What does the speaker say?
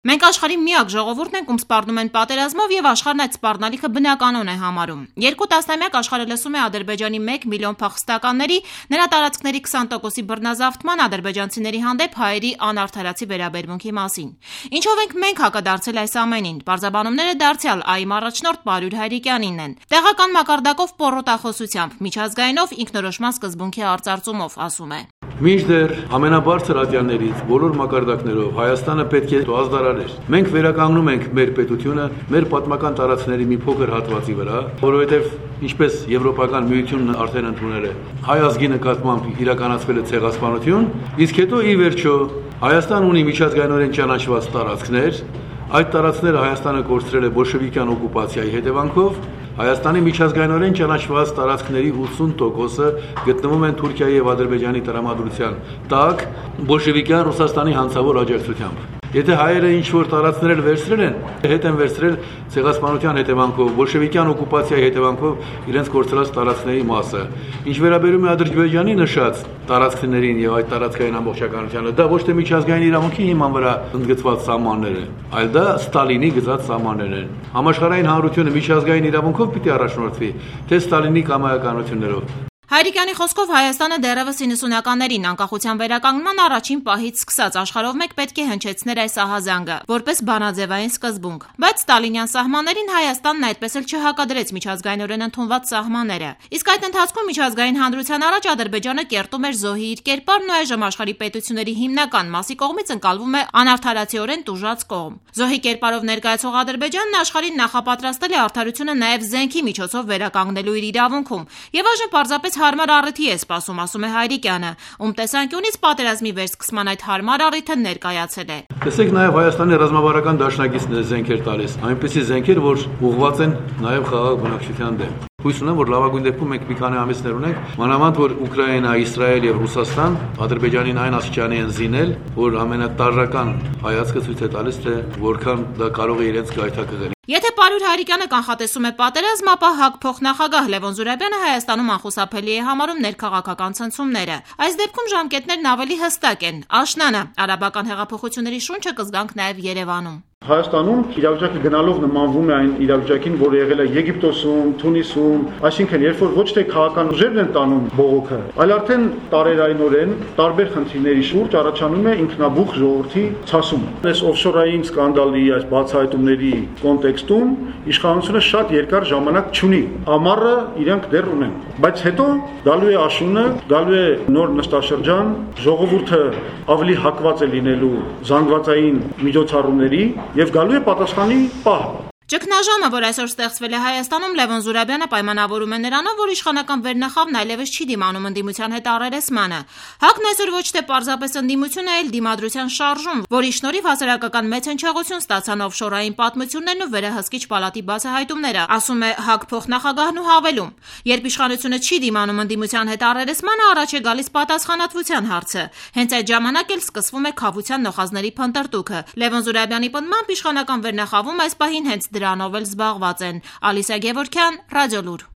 Մենք աշխարհի միակ ժողովուրդն ենք, ում սպառնում են պատերազմով եւ աշխարհն այդ սպառնալիքը բնականon է համարում։ Երկու տասնամյակ աշխարհը լսում է Ադրբեջանի 1 միլիոն փախստականների, նրա տարածքների 20%-ի բռնազավթման, ադրբեջանցիների հանդեպ հայերի անարդարացի վերաբերմունքի մասին։ Ինչով ենք մենք հակադարձել այս ամենին։ Պարզաբանումները դարձյալ ԱԻՄ առաջնորդ Պարույր Հայրիկյանինն են։ Տեղական մակարդակով պոռոտախոսությամբ, միջազգայինով ինքնորոշման սկզբունքի արծարծումով, ասում է. Մինչդեռ ամենաբարձր ատյաններից բոլոր մակարդակներով Հայաստանը պետք է ազդարարեր։ Մենք վերականգնում ենք մեր պետությունը, մեր պատմական տարածքների մի փոքր հատվածի վրա, որովհետև ինչպես Եվրոպական միությունն արդեն ընդունել է, հայ ազգի նկատմամբ իրականացվել է ցեղասպանություն, իսկ հետո ի վերջո Հայաստան ունի միջազգայինորեն ճանաչված տարածքներ, այդ տարածքները Հայաստանը կորցրել է բոլշևիկյան օկուպացիայի հետևանքով, Հայաստանի միջազգայինորեն ճանաչված տարածքների 80%-ը գտնվում են Թուրքիայի եւ Ադրբեջանի տրամադրության տակ, բոլշևիկյան Ռուսաստանի հանցավոր աջակցությամբ։ Եթե հայերը ինչ-որ տարածքներ վերցրել են, հետ են վերցրել ցեղասպանության հետևանքով, բոլշևիկյան օկուպացիայի հետևանքով իրենց կորցրած տարածքների մասը։ Ինչ վերաբերում է Ադրբեջանի նշած տարածքներին եւ այդ տարածքային ամբողջականությանը, դա ոչ թե միջազգային իրավունքի հիման վրա ընդգծված սահմաններ են, այլ դա Ստալինի գծած սահմաններ են։ Համաշխարհային հանրությունը միջազգային իրավունքով պիտի առաջնորդվի, թե Ստալինի կամայականություններով։ Հայրիկյանի խոսքով Հայաստանը դեռևս 90-ականներին անկախության վերականգնման առաջին պահից սկսած աշխարհով մեկ պետք է հնչեցներ այս ահազանգը, որպես բանաձևային սկզբունք։ Բայց ստալինյան սահմաններին Հայաստանն այդպես էլ չհակադրեց միջազգայինորեն ընդունված սահմանները։ Իսկ այդ ընթացքում միջազգային հանրության առաջ Ադրբեջանը կերտում էր զոհի իր կերպարն ու այժմ աշխարհի պետությունների հիմնական մասի կողմից ընկալվում է անարդարացիորեն տուժած կողմ։ Զոհի կերպարով ներկայացող Ադրբեջանն աշխարհին նախապատրաստել է արդարությունը նաև զենքի միջոցով վերականգնելու իր իրավունքում։ Եվ այժմ պարզապես հարմար առիթի է սպասում, ասում է Հայրիկյանը, ում տեսանկյունից պատերազմի վերսկսման այդ հարմար առիթը ներկայացել է։ Տեսեք, նաև Հայաստանի ռազմավարական դաշնակիցները զենքեր տալիս, այնպիսի զենքեր, որ ուղղված են նաև խաղաղ բնակչության դեմ։ Հույս ունեմ, որ լավագույն դեպքում մենք մի քանի ամիսներ ունենք, մանավանդ որ Ուկրաինա, Իսրայել եւ Ռուսաստան Ադրբեջանին այն աստիճանի են զինել, որ ամենատարրական հայացքը ցույց է տալիս, թե որքան դա կարող է իրենց գայթակղել։ Եթե Պարույր Հայրիկյանը կանխատեսում է պատերազմ, ապա ՀԱԿ փոխնախագահ Լևոն Զուրաբյանը Հայաստանում անխուսափելի է համարում ներքաղաքական ցնցումները։ Այս դեպքում ժամկետներն ավելի հստակ են։ Աշնանը արաբական հեղափոխությունների շունչը կզգանք նաև Երևանում։ Հայաստանում իրավիճակը գնալով նմանվում է այն իրավիճակին, որը եղել է Եգիպտոսում, Թունիսում, այսինքն երբ որ ոչ թե քաղաքական ուժերն են տանում բողոքը, այլ արդեն տարերայնորեն տարբեր խնդիրների շուրջ առաջանում է ինքնաբուխ ժողովրդի ցասումը։ Այս օֆշորային սկանդալի, այս բացահայտումների կոնտեքստում իշխանությունը շատ երկար ժամանակ չունի։ Ամառը իրենք դեռ ունեն, բայց հետո գալու է աշունը, գալու է նոր նստաշրջան, ժողովուրդը ավելի հակված է լինելու զանգվածային միջոցառումների եւ գալու է պատասխանի պահ։ Ճգնաժամը, որ այսօր ստեղծվել է Հայաստանում, Լևոն Զուրաբյանը պայմանավորում է նրանով, որ իշխանական վերնախավն այլևս չի դիմանում ընդդիմության հետ առերեսմանը։ ՀԱԿ-ն այսօր ոչ թե պարզապես ընդդիմություն է, այլ դիմադրության շարժում, որի շնորհիվ հասարակական մեծ հնչեղություն ստացան օֆշորային պատմություններն ու վերահսկիչ պալատի բացահայտումները, ասում է ՀԱԿ փոխնախագահն ու հավելում. երբ իշխանությունը չի դիմանում ընդդիմության հետ առերեսմանը, առաջ է գալիս պատասխանատվության հարցը։ Հենց այդ ժամանակ էլ սկսվում է քավության նոխազների փնտրտուքը։ Լևոն Զուրաբյանի պնդմամբ իշխանական վերնախավում այս պահին հենց դրանով էլ զբաղված են։ Ալիսա Գևորգյան, Ռադիոլուր։